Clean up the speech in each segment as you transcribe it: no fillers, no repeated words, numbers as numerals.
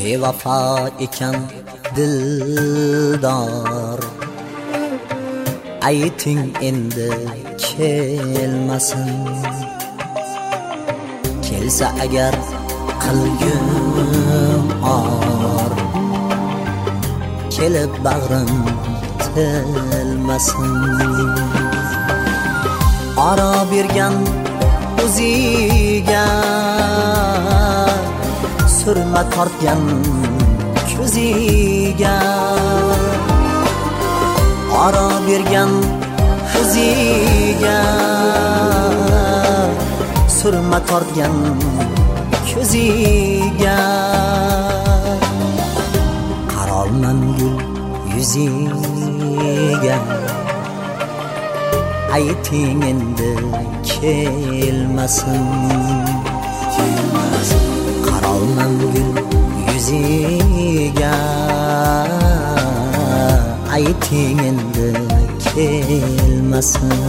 bevafo ekan dildor. Ayting endi kelmasin, kelsa agar qilgum or, kelib bag'rim tilmasin. Aro bergan o'ziga, surma tortgan ko'ziga. Aro bergan o'ziga, surma tortgan ko'ziga. Qarolman gul yuziga, ayting endi kelmasin. Qarolman gul yuziga, ayting endi kelmasin.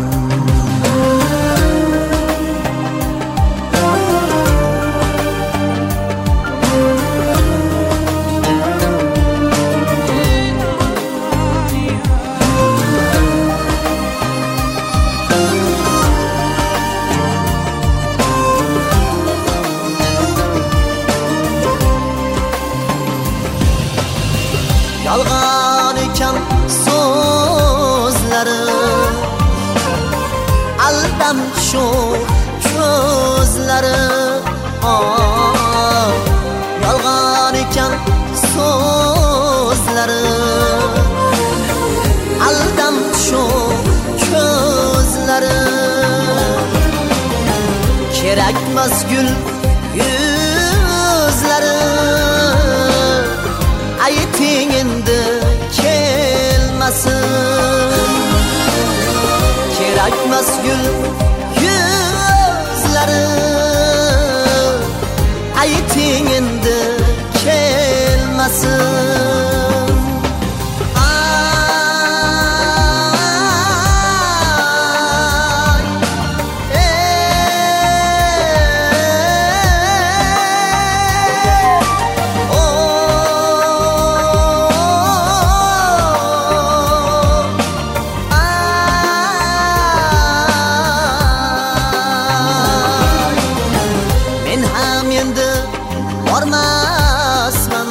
Yolg'on ekan so'zlari, aldam shu ko'zlari. Yolg'on ekan so'zlari, aldam shu ko'zlari. Kerakmas gul yuzlari, ayting endi kelmasin. Kerakmas gul yuzlari, ayting endi kelmasin. Bormasman,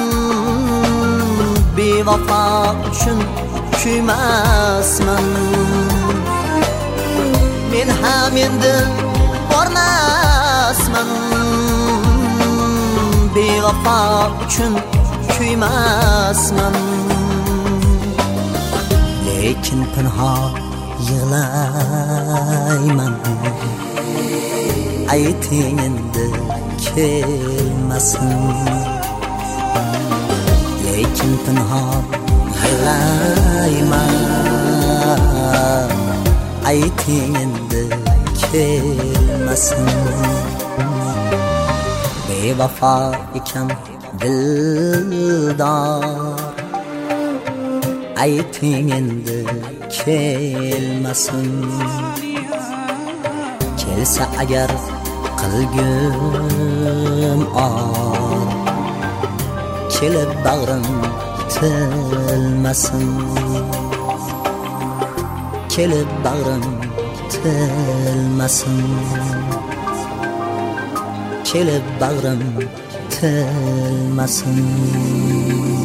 bevafo uchun kuymasman. Men ham endi bormasman, bevafo uchun kuymasman. Lekin pinhon yig'layman, ayting endi kelmasin. Lekin pinhon yig'layman, ayting endi kelmasin. Bevafo ekan dildor, ayting endi kelmasin. Kelsa agar qilgum or, kelib bag'rim tilmasin. Kelib bag'rim tilmasin. Kelib bag'rim tilmasin.